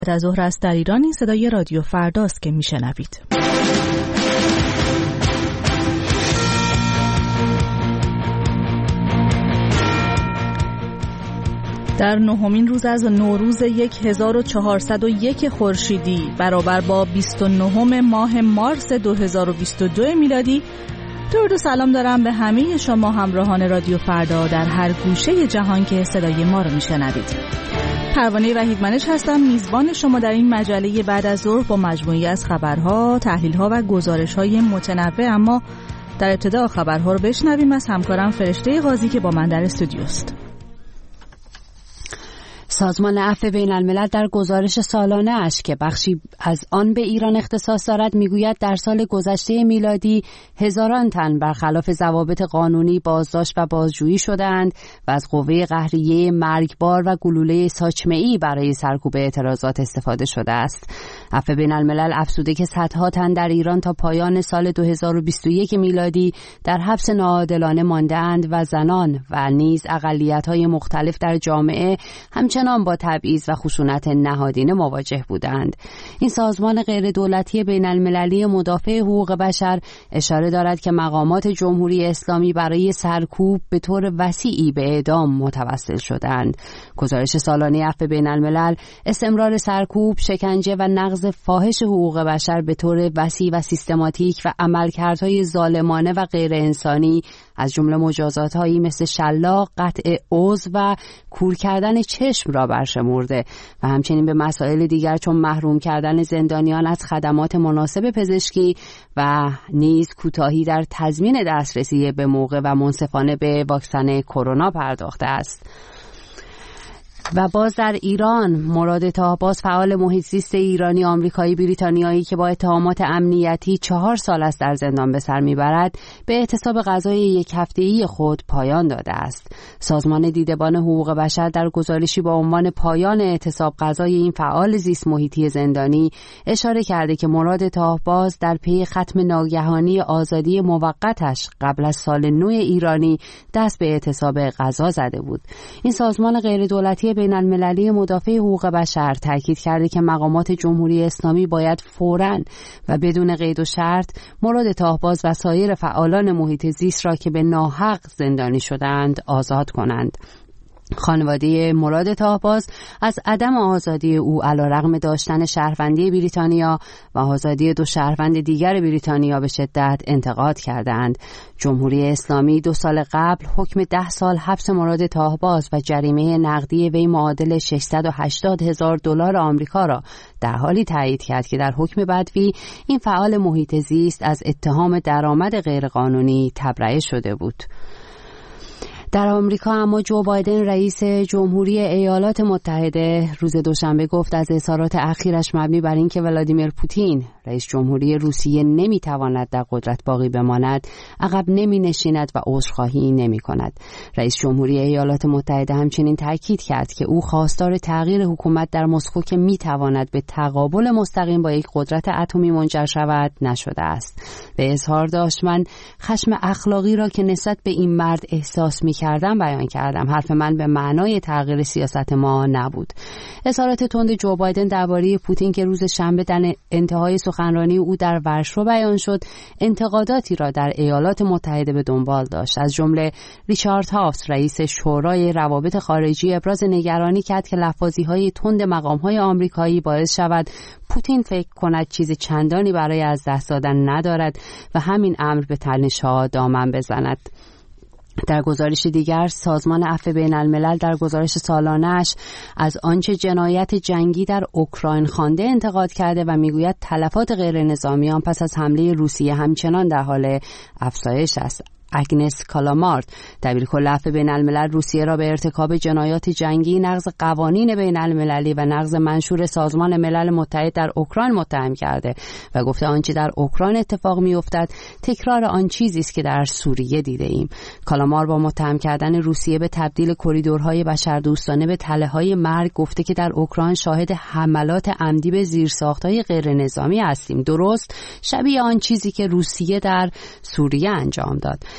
بعد از ظهر است در ایران. این صدای رادیو فرداست که میشنوید. در نهمین روز از نوروز 1401 خورشیدی برابر با 29 ماه مارس 2022 میلادی، درود و سلام دارم به همه شما همراهان رادیو فردا در هر گوشه جهان که صدای ما رو میشنوید. پروانه وحیدمنش هستم، میزبان شما در این مجله بعد از ظهر با مجموعی از خبرها، تحلیل‌ها و گزارش‌های متنوع. اما در ابتدا خبرها رو بشنویم از همکارم فرشته قاضی که با من در استودیوست. سازمان عفو بین الملل در گزارش سالانه اش که بخشی از آن به ایران اختصاص دارد میگوید در سال گذشته میلادی هزاران تن برخلاف ضوابط قانونی بازداشت و بازجویی شدند و از قوه قهریه مرگبار و گلوله ساچمه‌ای برای سرکوب اعتراضات استفاده شده است. عفو بین الملل افزوده که صدها تن در ایران تا پایان سال 2021 میلادی در حبس ناعادلانه مانده‌اند و زنان و نیز اقلیت‌های مختلف در جامعه همچنان با تبعیض و خشونت نهادینه مواجه بودند. این سازمان غیر دولتی بین المللی مدافع حقوق بشر اشاره دارد که مقامات جمهوری اسلامی برای سرکوب به طور وسیعی به اعدام متوسل شدند. گزارش سالانه عفو بین الملل استمرار سرکوب، شکنجه و نقض فاحش حقوق بشر به طور وسیع و سیستماتیک و عملکردهای ظالمانه و غیر انسانی از جمله مجازات‌هایی مثل شلاق، قطع عضو و کور کردن چشم را برشمرده و همچنین به مسائل دیگر چون محروم کردن زندانیان از خدمات مناسب پزشکی و نیز کوتاهی در تضمین دسترسی به موقع و منصفانه به واکسن کرونا پرداخته است. و باز در ایران مراد طاهباز فعال محیط زیست ایرانی آمریکایی بریتانیایی که با اتهامات امنیتی 4 سال است در زندان به سر میبرد به اعتصاب غذای 1 هفته‌ای خود پایان داده است. سازمان دیدبان حقوق بشر در گزارشی با عنوان پایان اعتصاب غذای این فعال زیست محیطی زندانی اشاره کرده که مراد طاهباز در پی ختم ناگهانی آزادی موقتش قبل از سال نو ایرانی دست به اعتصاب غذا زده بود. این سازمان غیر دولتی بین المللی مدافع حقوق بشر تاکید کرده که مقامات جمهوری اسلامی باید فوراً و بدون قید و شرط مراد طاهباز و سایر فعالان محیط زیست را که به ناحق زندانی شدند آزاد کنند. خانواده مراد طاهباز از عدم آزادی او علیرغم داشتن شهروندی بریتانیا و آزادی 2 شهروند دیگر بریتانیا به شدت انتقاد کردند. جمهوری اسلامی 2 سال قبل حکم 10 سال حبس مراد طاهباز و جریمه نقدی وی معادل $680,000 آمریکا را در حالی تایید کرد که در حکم بدوی این فعال محیط زیست از اتهام درآمد غیرقانونی تبرئه شده بود. در آمریکا اما جو بایدن رئیس جمهوری ایالات متحده روز دوشنبه گفت از اظهارات اخیرش مبنی بر اینکه ولادیمیر پوتین رئیس جمهوری روسیه نمیتواند در قدرت باقی بماند، عقب نمینشیند و عذرخواهی نمیکند. رئیس جمهوری ایالات متحده همچنین تاکید کرد که او خواستار تغییر حکومت در مسکو که میتواند به تقابل مستقیم با یک قدرت اتمی منجر شود نشده است. به اظهار داشت من خشم اخلاقی را که نسبت به این مرد احساس کردم بیان کردم. حرف من به معنای تغییر سیاست ما نبود. اظهارات تند جو بایدن درباره پوتین که روز شنبه در انتهای سخنرانی او در ورشو بیان شد، انتقاداتی را در ایالات متحده به دنبال داشت. از جمله ریچارد هافت رئیس شورای روابط خارجی ابراز نگرانی کرد که لفاظی‌های تند مقام‌های آمریکایی باعث شود پوتین فکر کند چیز چندانی برای از دست دادن ندارد و همین امر به تنش‌ها دامن بزند. در گزارش دیگر سازمان عفو بین الملل در گزارش سالانه‌اش از آنچه جنایت جنگی در اوکراین خوانده انتقاد کرده و میگوید تلفات غیر نظامیان پس از حمله روسیه همچنان در حال افزایش است. اگنس کالامارت دبیرکل عفو بین الملل روسیه را به ارتکاب جنایات جنگی، نقض قوانین بین المللی و نقض منشور سازمان ملل متحد در اوکراین متهم کرده و گفته آنچه در اوکراین اتفاق می‌افتد تکرار آن چیزی است که در سوریه دیده ایم. کالامار با متهم کردن روسیه به تبدیل کریدورهای بشردوستانه به تله‌های مرگ گفته که در اوکراین شاهد حملات عمدی به زیرساخت‌های غیر نظامی هستیم، درست شبیه آن چیزی که روسیه در سوریه انجام داد.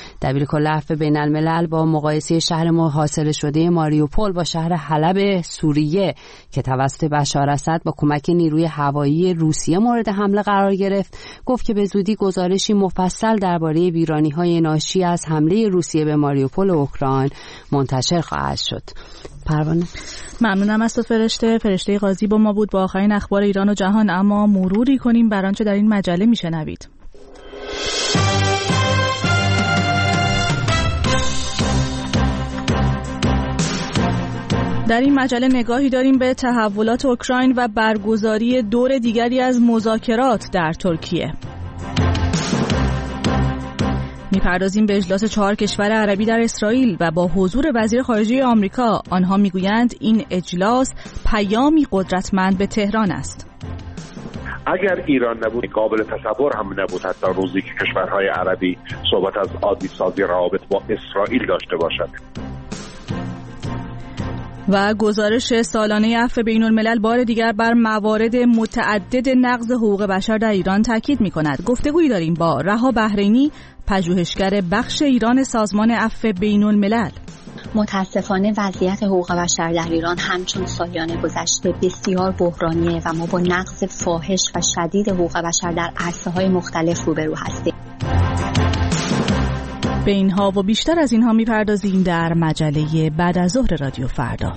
دبیرکل عفو بین الملل با مقایسه شهر محاصره شده ماریوپول با شهر حلب سوریه که توسط بشار اسد با کمک نیروی هوایی روسیه مورد حمله قرار گرفت، گفت که به زودی گزارشی مفصل درباره ویرانی‌های ناشی از حمله روسیه به ماریوپول و اوکراین منتشر خواهد شد. پروانه، ممنونم از تو فرشته قاضی با ما بود با آخرین اخبار ایران و جهان. اما مروری کنیم بر آنچه در این مجله میشنوید. در این مجله نگاهی داریم به تحولات اوکراین و برگزاری دور دیگری از مذاکرات در ترکیه. میپردازیم به اجلاس 4 کشور عربی در اسرائیل و با حضور وزیر خارجه آمریکا. آنها میگویند این اجلاس پیامی قدرتمند به تهران است. اگر ایران نبود قابل تصور هم نبود حتی روزی که کشورهای عربی صحبت از عادی سازی روابط با اسرائیل داشته باشد. و گزارش سالانه عفو بین الملل بار دیگر بر موارد متعدد نقض حقوق بشر در ایران تاکید می‌کند. گفتگویی داریم با رها بحرینی، پژوهشگر بخش ایران سازمان عفو بین الملل. متاسفانه وضعیت حقوق بشر در ایران همچون سالیان گذشته بسیار بحرانیه و ما با نقض فاحش و شدید حقوق بشر در عرصه‌های مختلف روبرو هستیم. به اینها و بیشتر از اینها میپردازیم در مجله بعد از ظهر رادیو فردا.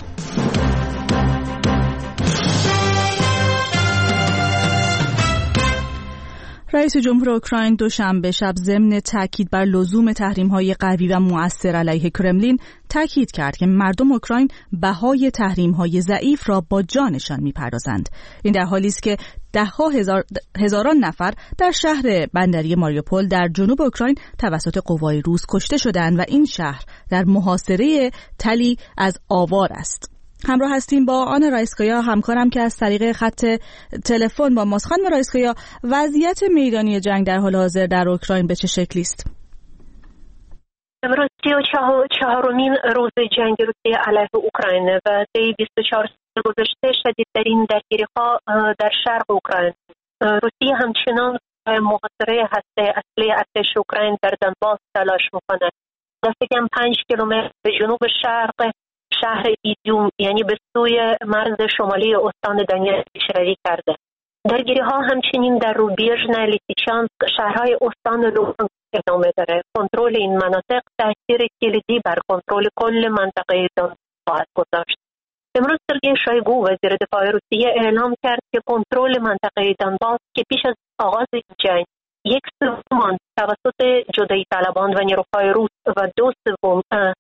رئیس جمهور اوکراین دوشنبه شب ضمن تاکید بر لزوم تحریم‌های قوی و مؤثر علیه کرملین تاکید کرد که مردم اوکراین بهای تحریم‌های ضعیف را با جانشان می‌پردازند. این در حالی است که هزاران نفر در شهر بندری ماریوپول در جنوب اوکراین توسط قوای روس کشته شدند و این شهر در محاصره تلی از آوار است. همراه هستیم با آنا رایسکایا همکارم که از طریق خط تلفن با ماست. خانم رایسکایا، وضعیت میدانی جنگ در حال حاضر در اوکراین به چه شکلی است؟ امروز 34مین روز جنگ روسیه علیه اوکراین و طی 24 ساعت گذشته شدیدترین درگیری‌ها در شرق اوکراین. روسیه همچنان محاصره هسته اصلی ارتش اوکراین در دنباس تلاش می‌کند. دست کم 5 کیلومتر به جنوب شرق شهر ایزیوم یعنی به سوی مرز شمالی استان دونیتسک پیشروی کرده. درگیری‌ها همچنین در روبیژن، لیسیچانسک، شهرهای استان لوهانسک ادامه داره. کنترل این مناطق تاثیر کلیدی بر کنترل کل منطقه دونباس خواهد گذاشت. امروز سرگئی شویگو وزیر دفاع روسیه اعلام کرد که کنترل منطقه دونباس که پیش از آغاز جنگ 1/3 توسط جدایی طلبان و نیروهای روس و 2/3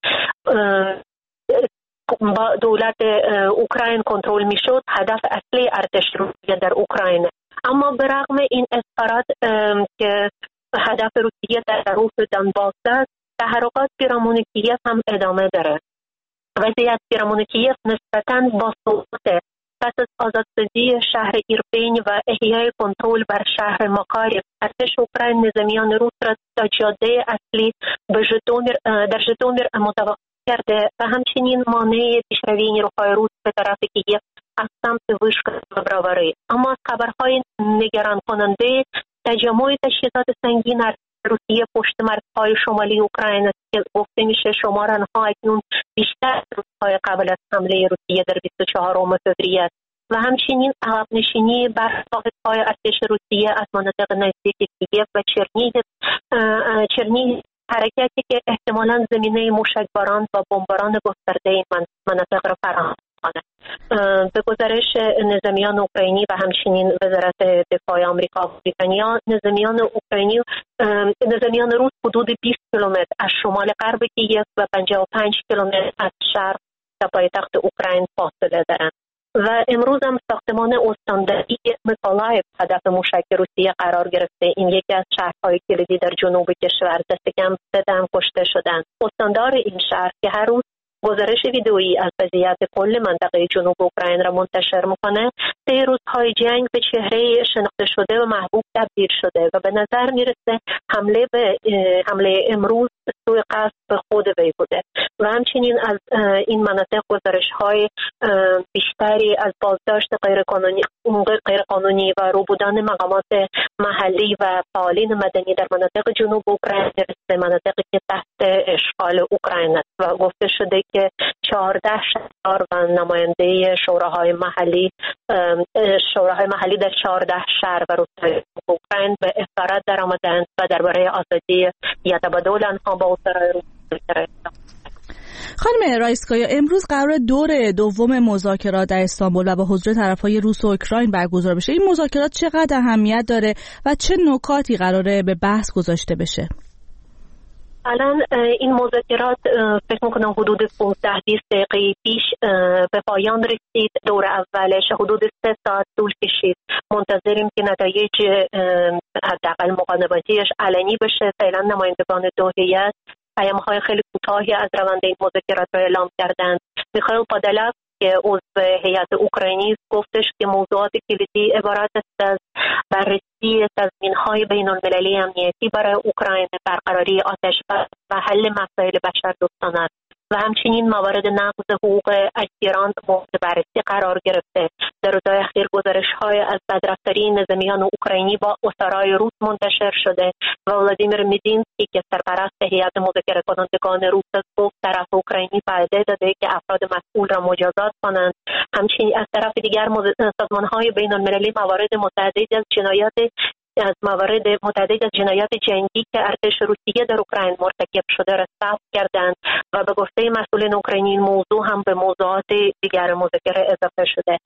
با دولت اوکراین کنترل میشد، هدف اصلی ارتش روسیه در اوکراین. اما برغم این اظهارات که هدف روسیه در حروف دونباس است، تحرکات پیرامون کیف هم ادامه داره. وضعیت پیرامون کیف نسبتاً باثباته. پس از آزادسازی شهر ایرپین و احیای کنترل بر شهر ماکاریف، ارتش اوکراین نظامیان روس را تا جاده اصلی در ژیتومیر متوقف کرده و همچنین مانع پیشروی نیروهای روس به طرف کیف از سمت ویشگراد و براوری. اما از خبرهای نگران کننده تجمع تجهیزات سنگین روسیه پشت مرزهای شمالی اوکراین است که گفته میشه شمارانها اکنون بیشتر از روزهای قبل از حمله روسیه در 24 فوریه است و همچنین عقب نشینی بر واحدهای ارتش روسیه از مناطق نزدیک کیف و چرنیهیف، حرکتی که احتمالاً زمینه موشکباران و بمباران گسترده این مناطق را فراهم می‌کند. به گزارش نظامیان اوکراینی و همچنین وزارت دفاع آمریکا و بریتانیا، نظامیان روس حدود 20 کیلومتر از شمال غرب کیف و 55 کیلومتر از شرق تا پایتخت اوکراین فاصله دارند. و امروز هم ساختمان استانداری میکولایف هدف موشک روسیه قرار گرفته. این یکی از شهرهای کلیدی در جنوب کشور، دست کم 3 تن کشته شدند. استاندار این شهر که هر روز گزارش ویدئویی از وضعیت کل منطقه جنوب اوکراین را منتشر میکنه، 3 روزهای جنگ به چهره شناخته شده و محبوب تبدیل شده و به نظر میرسه حمله امروز سوء قصد به خود وی بوده و همچنین از این مناطق گزارش‌های بیشتری از بازداشت غیرقانونی و رو بودن مقامات محلی و فعالین مدنی در مناطق جنوب اوکراین به مناطقی که تحت اشغال اوکراین است و گفته شده که 14 شهردار و نماینده شوراهای محلی در 14 شهر و روستای اوکراین به اسارت درآمدند و درباره آزادی یا تبادل آنها با اسرای روسیه. خانم رایسکایا، امروز قرار دور دوم مذاکرات در استانبول و با حضور طرفهای روس و اوکراین برگزار بشه. این مذاکرات چقدر اهمیت داره و چه نکاتی قراره به بحث گذاشته بشه؟ الان این مذاکرات فکر میکنم حدود 15-20 دقیقه پیش به پایان رسید. دور اولش حدود 3 ساعت طول کشید. منتظریم که نتایج حداقل مقارناتیش علنی بشه. فعلا نمایندگان دو هیئت پیام‌های خیلی کوتاهی از روند این مذاکرات را اعلام کردند. میخائیل پادالف که عضو هیئت اوکراینی گفتش که موضوعات کلیدی عبارت است از بررسی تضمین‌های بین‌المللی امنیتی برای اوکراین، برقراری آتش‌بس و حل مسائل بشردوستانه است و همچنین موارد نقض حقوق اسیران مورد بررسی قرار گرفته. در روزهای اخیر گزارش‌های از بدرفتاری نظامیان اوکراینی با اسرای روس منتشر شده و ولادیمیر مدینسکی که سرپرست هیئت مذاکره کنندگان روس است گفت طرف اوکراینی وعده داده که افراد مسئول را مجازات کنند. همچنین از طرف دیگر سازمان‌های بین‌المللی موارد متعددی از جنایات جنگی که ارتش روسیه در اوکراین مرتکب شده را ثبت کردند و به گفته مسئولین اوکراینی این موضوع هم به موضوعات دیگر مذاکره اضافه شده.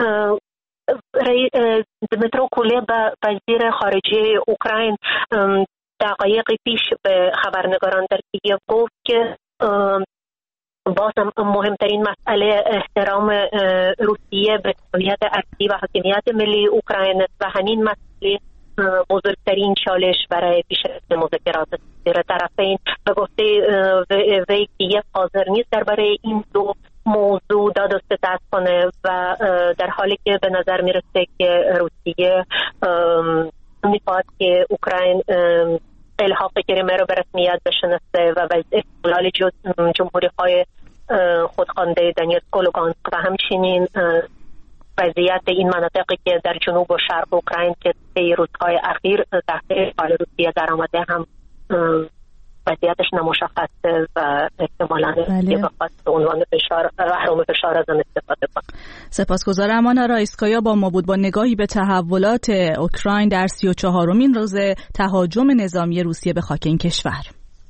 دمیترو کولبا وزیر خارجه اوکراین دقایقی پیش به خبرنگاران در کییف گفت که بازم مهمترین مسئله احترام روسیه به هویت ارضی و حاکمیت ملی اوکراین و همین مسئله بزرگترین چالش برای پیشرفت مذاکرات است. طرفین به گفته وی کییف حاضر نیست درباره این دو موضوع داد و ستد کنه و در حالی که به نظر میرسه که روسیه میخواد که اوکراین الحاق کریمه رو به رسمیت بشناسه و استقلال جمهوری‌های خودخوانده دونیتسک و لوگانسک و همچنین وضعیت این مناطقی که در جنوب و شرق اوکراین که طی روزهای اخیر تحت اشغال روسیه در آمده هم وضعیتش نامشخصه و احتمالاً بخواد به عنوان اهرم فشار از آن استفاده کنه. سپاسگزارم. آنا رایسکایا با ما بود با نگاهی به تحولات اوکراین در 34مین روز تهاجم نظامی روسیه به خاک این کشور.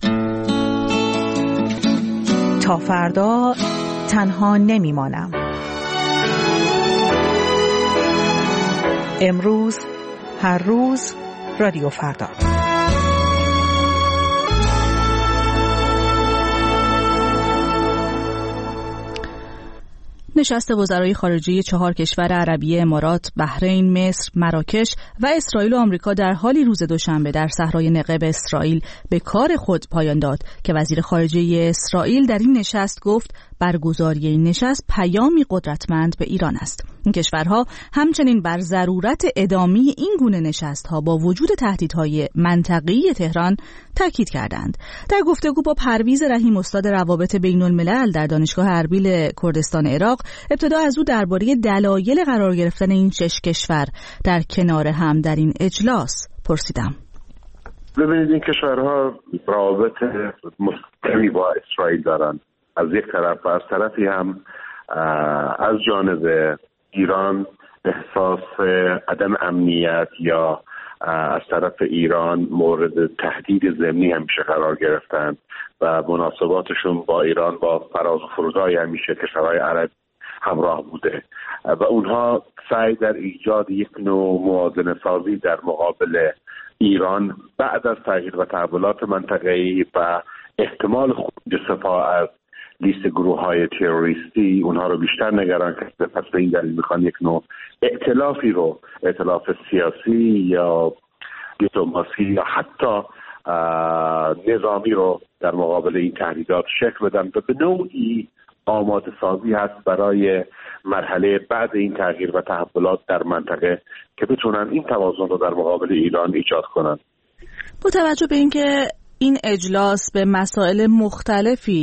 تا فردا تنها نمیمانم. امروز، هر روز، رادیو فردا. نشست وزرای خارجه 4 کشور عربی امارات، بحرین، مصر، مراکش و اسرائیل و آمریکا در حالی روز دوشنبه در صحرای نقب اسرائیل به کار خود پایان داد که وزیر خارجه اسرائیل در این نشست گفت برگزاری این نشست پیامی قدرتمند به ایران است. این کشورها همچنین بر ضرورت ادامه این گونه نشست‌ها با وجود تهدیدهای منطقه‌ای تهران تاکید کردند. در گفتگو با پرویز رحیم استاد روابط بین‌الملل در دانشگاه اربیل کردستان عراق، ابتدا از او درباره دلایل قرار گرفتن این 6 کشور در کنار هم در این اجلاس پرسیدم. ببینید این کشورها روابط مستقیمی با اسرائیل دارند از یک طرف و از طرفی هم از جانب ایران احساس عدم امنیت یا از طرف ایران مورد تهدید ضمنی همیشه قرار گرفتن و مناسباتشون با ایران با فراز و فرودهای همیشه کشورهای عربی همراه بوده و اونها سعی در ایجاد یک نوع موازنه سازی در مقابل ایران بعد از تغییر و تحولات منطقه‌ای و احتمال خروج سپاه از لیست گروه‌های تروریستی اونها رو بیشتر نگران کرده. پس به این دلیل میخوان یک نوع ائتلاف سیاسی یا دیپلماسی یا حتی نظامی رو در مقابل این تهدیدات شکل بدن و به نوعی آماده سازی هست برای مرحله بعد این تغییر و تحولات در منطقه که بتونن این توازن رو در مقابل ایران ایجاد کنن. با توجه به اینکه این اجلاس به مسائل مختلفی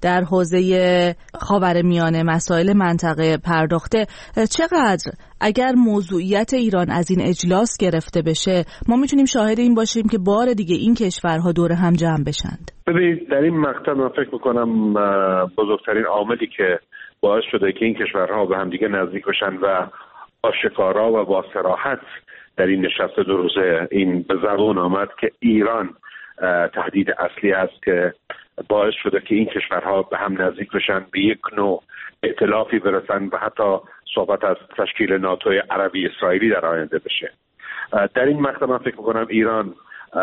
در حوزه خاورمیانه مسائل منطقه پرداخته، چقدر اگر موضوعیت ایران از این اجلاس گرفته بشه ما میتونیم شاهد این باشیم که بار دیگه این کشورها دور هم جمع بشند؟ ببینید در این مقطع من فکر میکنم بزرگترین عاملی که باعث شده که این کشورها به هم دیگه نزدیک بشن و آشکارا و با صراحت در این نشست 2 روزه این به زبان آمد که ایران تهدید اصلی است که باعث شده که این کشورها به هم نزدیک بشن، به یک نوع ائتلافی برسن و حتی صحبت از تشکیل ناتوی عربی اسرائیلی در آینده بشه. در این مقطع من فکر میکنم ایران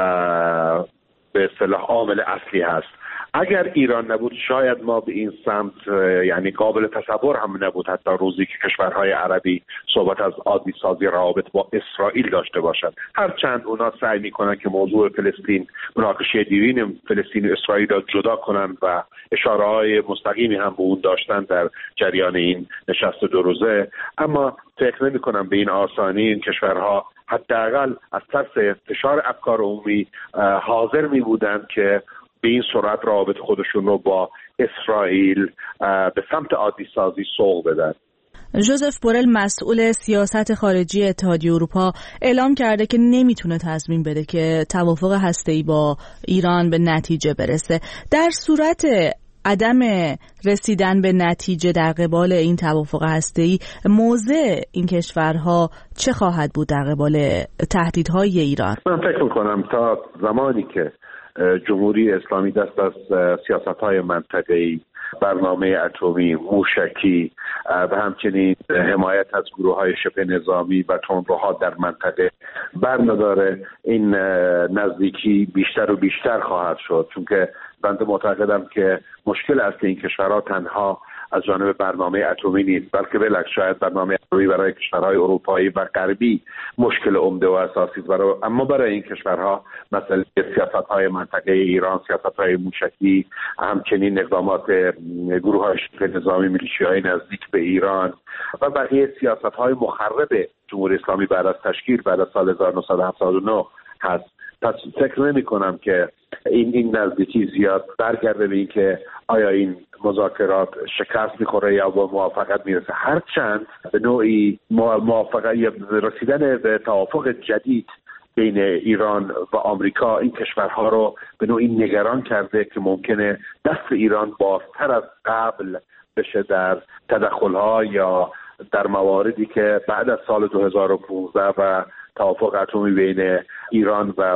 به اصطلاح عامل اصلی هست. اگر ایران نبود شاید ما به این سمت یعنی قابل تصور هم نبود حتی روزی که کشورهای عربی صحبت از عادی سازی روابط با اسرائیل داشته باشند، هرچند اونا سعی میکنن که موضوع فلسطین، مناقشه دیرین فلسطین و اسرائیل را جدا کنند و اشاره‌های مستقیمی هم به اون داشتن در جریان این نشست 2 روزه، اما فکر نمی‌کنم به این آسانی این کشورها حداقل از طرف فشار افکار عمومی حاضر می بودند که به این سرعت روابط خودشون رو با اسرائیل به سمت عادی سازی سوق بدن. ژوزف بورل مسئول سیاست خارجی اتحادیه اروپا اعلام کرده که نمیتونه تضمین بده که توافق هسته‌ای با ایران به نتیجه برسه. در صورت عدم رسیدن به نتیجه در قبال این توافق هسته‌ای، موضع این کشورها چه خواهد بود در قبال تهدیدهای ایران؟ من فکر می‌کنم تا زمانی که جمهوری اسلامی دست از سیاست‌های منطقه‌ای، برنامه اتمی، موشکی و همچنین حمایت از گروه‌های شبه نظامی و تندروها در منطقه برنداره، این نزدیکی بیشتر و بیشتر خواهد شد، چون که بنده معتقدم که مشکل اصلی این کشورها تنها از جانب برنامه اتمی نیست، بلکه بالعکس شاید برنامه اتمی برای کشورهای اروپایی و غربی مشکل عمده و اساسی است، اما برای این کشورها مثلا سیاست‌های منطقه ایران، سیاست‌های موشکی، همچنین اقدامات گروه‌های شبه نظامی، میلیشیاهای نزدیک به ایران و بقیه سیاست‌های مخرب جمهوری اسلامی بعد از تشکیل بعد از سال 1979 هست. پس فکر نمی کنم که این نزدیکی زیاد برگرده به این که آیا این مذاکرات شکست میخوره یا با موافقت میرسه، هرچند به نوعی موافقت یا رسیدن به توافق جدید بین ایران و آمریکا این کشورها رو به نوعی نگران کرده که ممکنه دست ایران بازتر از قبل بشه در تدخل‌ها یا در مواردی که بعد از سال 2015 و توافق اتمی بین ایران و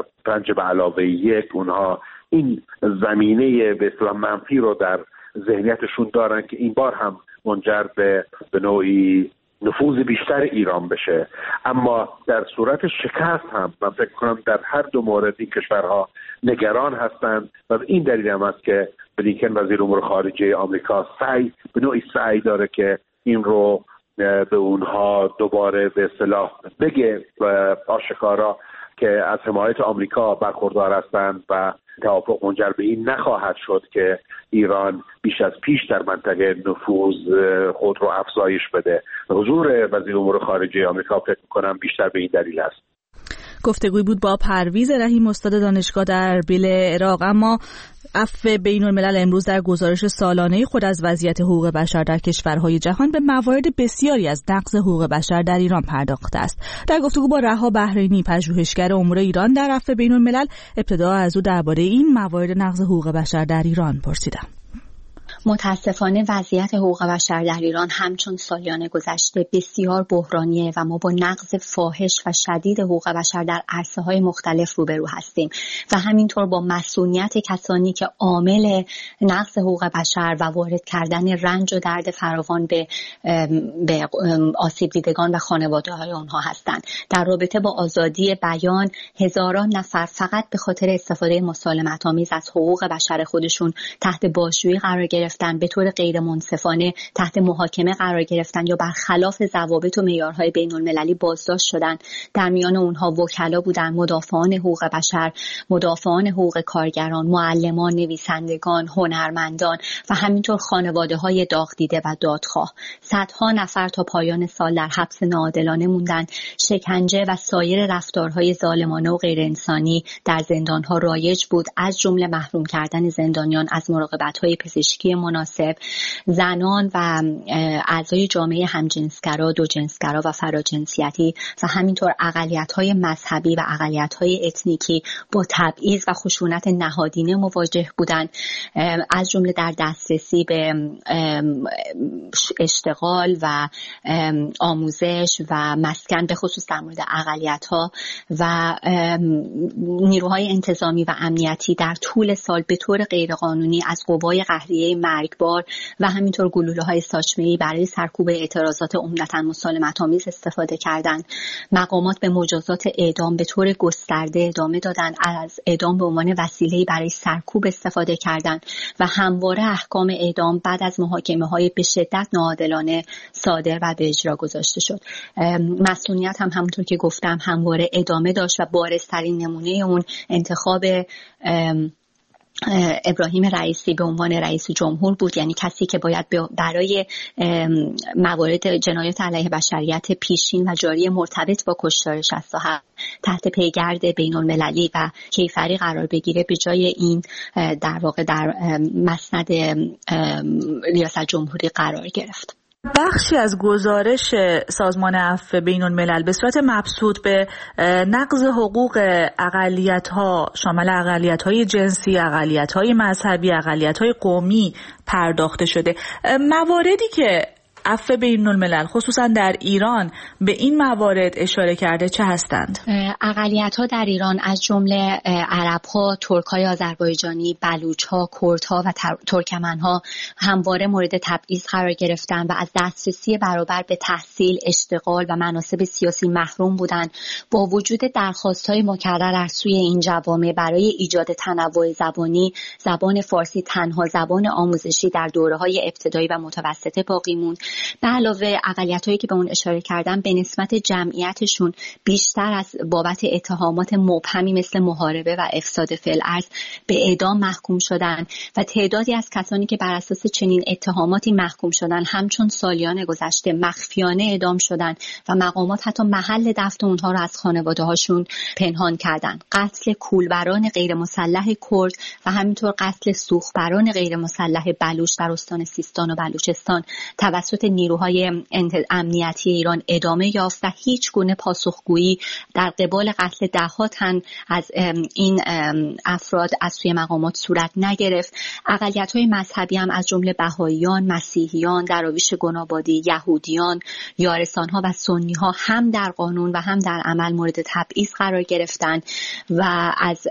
5+1 اونها این زمینه به اصطلاح منفی رو در ذهنیتشون دارن که این بار هم منجر به نوعی نفوذ بیشتر ایران بشه. اما در صورت شکست هم من فکر کنم در هر دو مورد این کشورها نگران هستند و این دلیل هم است که بلینکن وزیر امور خارجه آمریکا به نوعی سعی داره که این رو به اونها دوباره به اصطلاح بگه و آشکارا که از حمایت آمریکا برخوردار هستند و توافق منجر به این نخواهد شد که ایران بیش از پیش در منطقه نفوذ خود رو افزایش بده. حضور وزیر امور خارجه آمریکا فکر می‌کنم بیشتر به این دلیل است. گفتگوی بود با پرویز رحیم، استاد دانشگاه در اربیل عراق. اما عفو بین‌الملل امروز در گزارش سالانه خود از وضعیت حقوق بشر در کشورهای جهان به موارد بسیاری از نقض حقوق بشر در ایران پرداخته است. در گفتگو با رها بحرینی، پژوهشگر امور ایران در عفو بین‌الملل، ابتدا از او درباره این موارد نقض حقوق بشر در ایران پرسیدم. متاسفانه وضعیت حقوق بشر در ایران همچون سالیان گذشته بسیار بحرانیه و ما با نقض فاحش و شدید حقوق بشر در عرصه‌های مختلف روبرو هستیم و همینطور با مسئولیت کسانی که عامل نقض حقوق بشر و وارد کردن رنج و درد فراوان به آسیب دیدگان و خانواده‌های آنها هستند. در رابطه با آزادی بیان، هزاران نفر فقط به خاطر استفاده مسالمت‌آمیز از حقوق بشر خودشون تحت بازجویی قرار گرفتن، به طور غیر منصفانه تحت محاکمه قرار گرفتن یا برخلاف ضوابط و معیارهای بین‌المللی بازداشت شدن. در میان اونها وکلا بودن، مدافعان حقوق بشر، مدافعان حقوق کارگران، معلمان، نویسندگان، هنرمندان و همینطور خانواده‌های داغ دیده و دادخواه. صدها نفر تا پایان سال در حبس ناعادلانه موندن. شکنجه و سایر رفتارهای ظالمانه و غیر انسانی در زندان‌ها رایج بود، از جمله محروم کردن زندانیان از مراقبت‌های پزشکی مناسب زنان و اعضای جامعه همجنسگرا، دوجنسگرا و فراجنسیتی و همینطور اقلیت‌های مذهبی و اقلیت‌های اتنیکی با تبعیض و خشونت نهادینه مواجه بودند، از جمله در دسترسی به اشتغال و آموزش و مسکن، به خصوص در مورد اقلیت‌ها و نیروهای انتظامی و امنیتی در طول سال به طور غیرقانونی از قوای قهریه مرگبار و همینطور گلوله‌های ساچمه‌ای برای سرکوب اعتراضات عمدتاً مسالمت‌آمیز استفاده کردند. مقامات به مجازات اعدام به طور گسترده ادامه دادند، از اعدام به عنوان وسیله‌ای برای سرکوب استفاده کردند و همواره احکام اعدام بعد از محاکمه‌های به شدت ناعادلانه صادر و به اجرا گذاشته شد. مسئولیت هم همونطور که گفتم همواره ادامه داشت و بارزترین نمونه اون انتخاب ابراهیم رئیسی به عنوان رئیس جمهور بود، یعنی کسی که باید برای موارد جنایات علیه بشریت پیشین و جاری مرتبط با کشتار 67 تحت پیگرد بین‌المللی و کیفری قرار بگیره، به جای این در واقع در مسند ریاست جمهوری قرار گرفت. بخشی از گزارش سازمان عفو بین‌الملل به صورت مبسوط به نقض حقوق اقلیت‌ها شامل اقلیت‌های جنسی، اقلیت‌های مذهبی، اقلیت‌های قومی پرداخته شده. مواردی که عفو بین‌الملل خصوصا در ایران به این موارد اشاره کرده چه هستند؟ اقلیت‌ها در ایران از جمله عرب‌ها، ترک‌های آذربایجانی، بلوچ‌ها، کردها و ترکمن‌ها همواره مورد تبعیض قرار گرفتند و از دسترسی برابر به تحصیل، اشتغال و مناصب سیاسی محروم بودند. با وجود درخواست‌های مکرر از سوی این جوامع برای ایجاد تنوع زبانی، زبان فارسی تنها زبان آموزشی در دوره‌های ابتدایی و متوسطه باقی موند. به علاوه اقلیت‌هایی که به اون اشاره کردم به نسبت جمعیتشون بیشتر از بابت اتهامات مبهمی مثل محاربه و افساد فی‌الارض به اعدام محکوم شدن و تعدادی از کسانی که بر اساس چنین اتهاماتی محکوم شدن همچون سالیان گذشته مخفیانه اعدام شدن و مقامات حتی محل دفن اونها رو از خانواده‌هاشون پنهان کردند. قتل کولبران غیر مسلح کرد و همینطور قتل سوخبران غیر مسلح بلوچ در استان سیستان و بلوچستان توسط نیروهای امنیتی ایران ادامه یافت و هیچ گونه پاسخگویی در قبال قتل ده‌ها تن از این افراد از سوی مقامات صورت نگرفت. اقلیت‌های مذهبی هم از جمله بهائیان، مسیحیان، دراویش گنابادی، یهودیان، یارسان‌ها و سنی‌ها هم در قانون و هم در عمل مورد تبعیض قرار گرفتند و از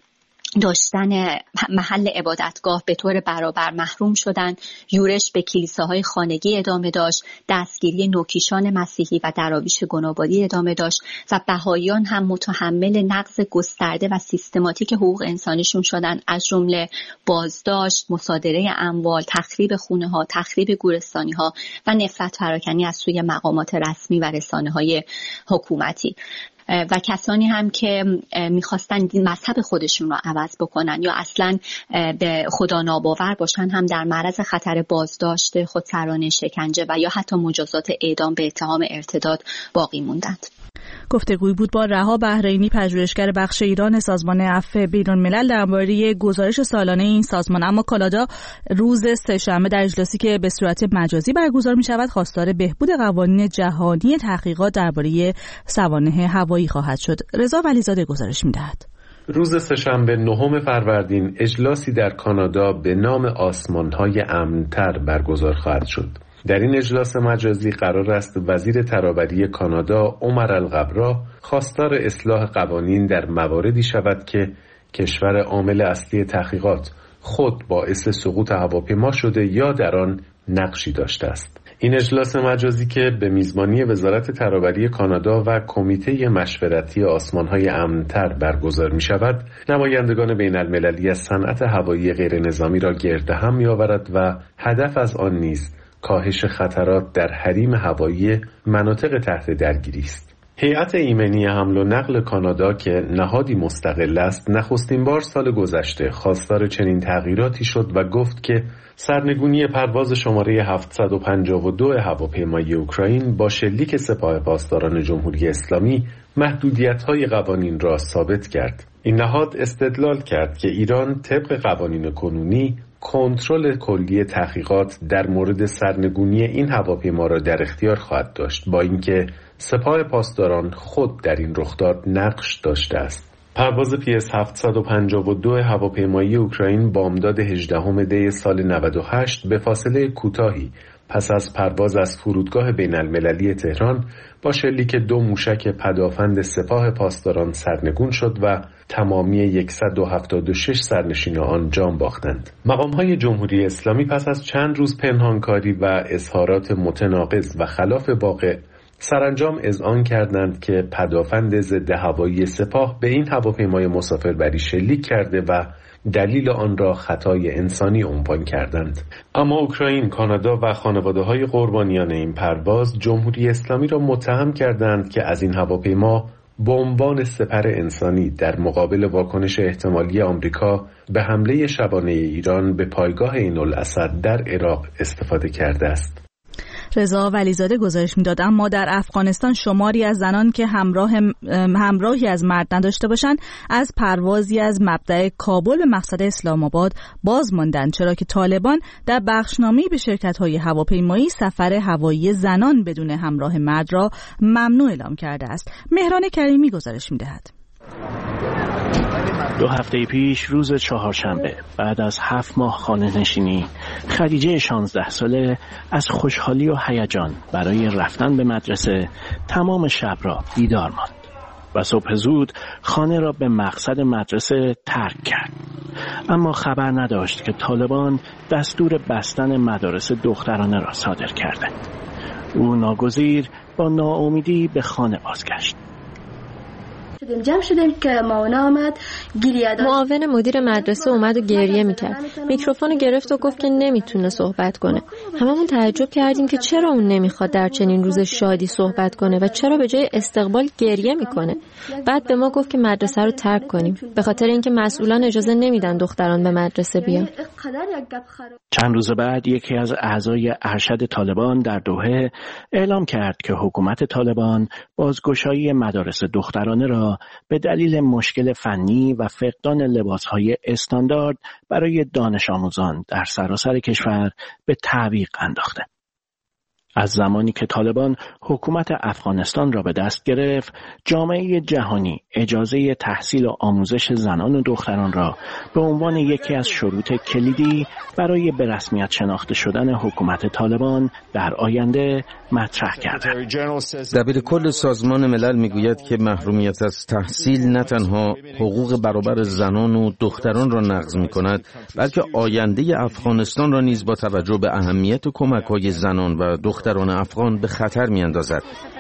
داشتن محل عبادتگاه به طور برابر محروم شدند. یورش به کلیساهای خانگی ادامه داشت، دستگیری نوکیشان مسیحی و دراویش گنابادی ادامه داشت و بهائیان هم متحمل نقض گسترده و سیستماتیک حقوق انسانیشون شدند، از جمله بازداشت، مصادره اموال، تخریب خونه‌ها، تخریب گورستانی‌ها و نفرت پراکنی از سوی مقامات رسمی و رسانه‌های حکومتی. و کسانی هم که میخواستن مذهب خودشون رو عوض بکنن یا اصلا به خدا ناباور باشن هم در معرض خطر بازداشت، خودسرانه، شکنجه و یا حتی مجازات اعدام به اتهام ارتداد باقی موندند. گفتگوی بود با رها بحرینی، پژوهشگر بخش ایران سازمان عفو بین‌الملل درباره گزارش سالانه این سازمان. اما کانادا روز سه‌شنبه در اجلاسی که به صورت مجازی برگزار می‌شود خواستار بهبود قوانین جهانی تحقیقات درباره سوانح هوایی خواهد شد. رضا ولیزاده گزارش می‌دهد. روز سه‌شنبه 9 فروردین اجلاسی در کانادا به نام آسمان‌های امن‌تر برگزار خواهد شد. در این اجلاس مجازی قرار است وزیر ترابری کانادا عمر الغبرا خواستار اصلاح قوانین در مواردی شود که کشور عامل اصلی تحقیقات خود باعث سقوط هواپیما شده یا در آن نقشی داشته است. این اجلاس مجازی که به میزبانی وزارت ترابری کانادا و کمیته مشورتی آسمان‌های امن‌تر برگزار می شود، نمایندگان بین المللی از صنعت هوایی غیر نظامی را گرد هم می آورد و هدف از آن نیز کاهش خطرات در حریم هوایی مناطق تحت درگیری است. هیئت ایمنی حمل و نقل کانادا که نهادی مستقل است، نخستین بار سال گذشته خواستار چنین تغییراتی شد و گفت که سرنگونی پرواز شماره 752 هواپیمای اوکراین با شلیک سپاه پاسداران جمهوری اسلامی محدودیت‌های قوانین را ثابت کرد. این نهاد استدلال کرد که ایران طبق قوانین کنونی کنترل کلی تحقیقات در مورد سرنگونی این هواپیما را در اختیار خواهد داشت، با اینکه سپاه پاسداران خود در این رخداد نقش داشته است. پرواز PS 752 هواپیمایی اوکراین بامداد 18 دی سال 98 به فاصله کوتاهی پس از پرواز از فرودگاه بین‌المللی تهران با شلیک 2 موشک پدافند سپاه پاسداران سرنگون شد و تمامی 176 سرنشین آن جان باختند. مقام‌های جمهوری اسلامی پس از چند روز پنهانکاری و اظهارات متناقض و خلاف واقع سرانجام اذعان کردند که پدافند ضد هوایی سپاه به این هواپیمای مسافربری شلیک کرده و دلیل آن را خطای انسانی عنوان کردند. اما اوکراین، کانادا و خانواده‌های قربانیان این پرواز جمهوری اسلامی را متهم کردند که از این هواپیما به عنوان سپر انسانی در مقابل واکنش احتمالی آمریکا به حمله شبانه ایران به پایگاه عین‌الاسد در عراق استفاده کرده است. رضا ولیزاده گزارش میداد. اما در افغانستان شماری از زنان که همراهی از مرد نداشته باشند از پروازی از مبدأ کابل به مقصد اسلام آباد باز ماندند، چرا که طالبان در بخشنامه‌ای به شرکت‌های هواپیمایی سفر هوایی زنان بدون همراه مرد را ممنوع اعلام کرده است. مهران کریمی گزارش میدهد. 2 هفته پیش روز چهارشنبه بعد از 7 ماه خانه نشینی، خدیجه 16 ساله از خوشحالی و هیجان برای رفتن به مدرسه تمام شب را بیدار ماند و صبح زود خانه را به مقصد مدرسه ترک کرد. اما خبر نداشت که طالبان دستور بستن مدارس دخترانه را صادر کرده. او ناگزیر با ناامیدی به خانه بازگشت. جمع شدیم که ماونا آمد گریه داشت. معاون مدیر مدرسه اومد و گریه میکرد. میکروفون گرفت و گفت که نمیتونه صحبت کنه. هممون تعجب کردیم که چرا اون نمیخواد در چنین روز شادی صحبت کنه و چرا به جای استقبال گریه میکنه. بعد به ما گفت که مدرسه رو ترک کنیم به خاطر اینکه مسئولان اجازه نمیدن دختران به مدرسه بیان. چند روز بعد یکی از اعضای ارشد طالبان در دوحه اعلام کرد که حکومت طالبان بازگشایی مدارس دخترانه را به دلیل مشکل فنی و فقدان لباسهای استاندارد برای دانش آموزان در سراسر کشور به تعویق انداخته. از زمانی که طالبان حکومت افغانستان را به دست گرفت، جامعه جهانی اجازه تحصیل و آموزش زنان و دختران را به عنوان یکی از شروط کلیدی برای به رسمیت شناخته شدن حکومت طالبان در آینده مطرح کرده. دبیر کل سازمان ملل میگوید که محرومیت از تحصیل نه تنها حقوق برابر زنان و دختران را نقض می‌کند، بلکه آینده افغانستان را نیز با توجه به اهمیت کمک‌های زنان و دختران افغان به خطر می‌اندازد.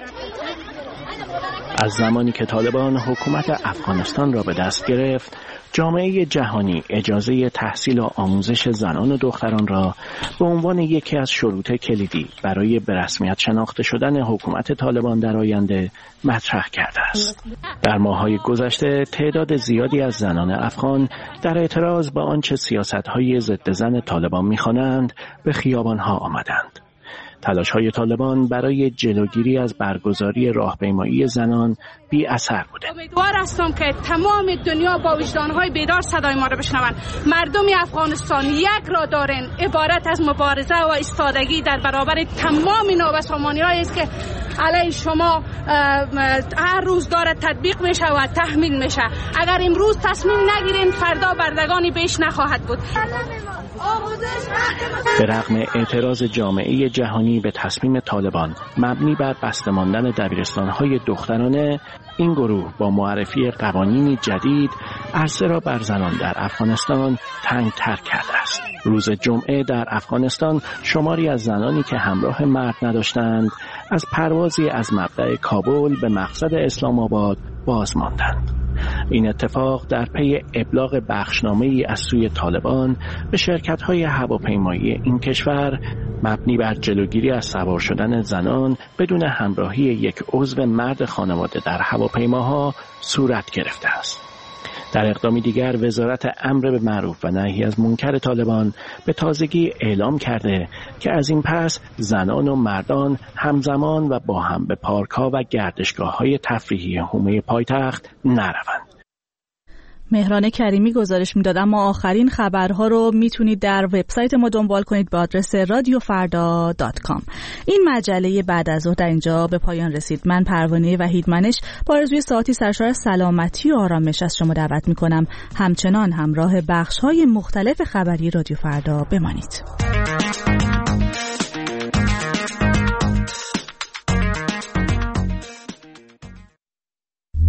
از زمانی که طالبان حکومت افغانستان را به دست گرفت، جامعه جهانی اجازه تحصیل و آموزش زنان و دختران را به عنوان یکی از شروط کلیدی برای به رسمیت شناخته شدن حکومت طالبان در آینده مطرح کرده است. در ماه‌های گذشته تعداد زیادی از زنان افغان در اعتراض به آنچه سیاست‌های ضد زن طالبان می‌خوانند به خیابان‌ها آمدند. تلاش‌های طالبان برای جلوگیری از برگزاری راهپیمایی زنان بی اثر بوده. امیدوار هستم که تمام دنیا با وجدان‌های بیدار صدای ما را بشنوند. مردم افغانستان یک را دارند، عبارت از مبارزه و ایستادگی در برابر تمام نابسامانی‌هایی است که علیه شما هر روز داره تطبیق میشه و تحمیل میشه. اگر امروز تصمیم نگیریم فردا بردگانی بیش نخواهد بود. به رغم اعتراض جامعه جهانی به تصمیم طالبان مبنی بر بسته ماندن دبیرستان‌های دخترانه، این گروه با معرفی قوانینی جدید عرصه را بر زنان در افغانستان تنگ‌تر کرده است. روز جمعه در افغانستان شماری از زنانی که همراه مرد نداشتند از پروازی از مبدأ کابل به مقصد اسلام آباد باز ماندند. این اتفاق در پی ابلاغ بخشنامه‌ای از سوی طالبان به شرکت‌های هواپیمایی این کشور مبنی بر جلوگیری از سوار شدن زنان بدون همراهی یک عضو مرد خانواده در هواپیماها صورت گرفته است. در اقدامی دیگر وزارت امر به معروف و نهی از منکر طالبان به تازگی اعلام کرده که از این پس زنان و مردان همزمان و با هم به پارک‌ها و گردشگاه‌های تفریحی حومه پایتخت نروند. مهران کریمی گزارش میداد. اما آخرین خبرها رو میتونید در وبسایت ما دنبال کنید به آدرس radiofarda.com. این مجله بعد از ظهر در اینجا به پایان رسید. من پروانه وحیدمنش با آرزوی ساعتی سرشار سلامتی و آرامش از شما دعوت میکنم همچنان همراه بخش‌های مختلف خبری رادیو فردا بمانید.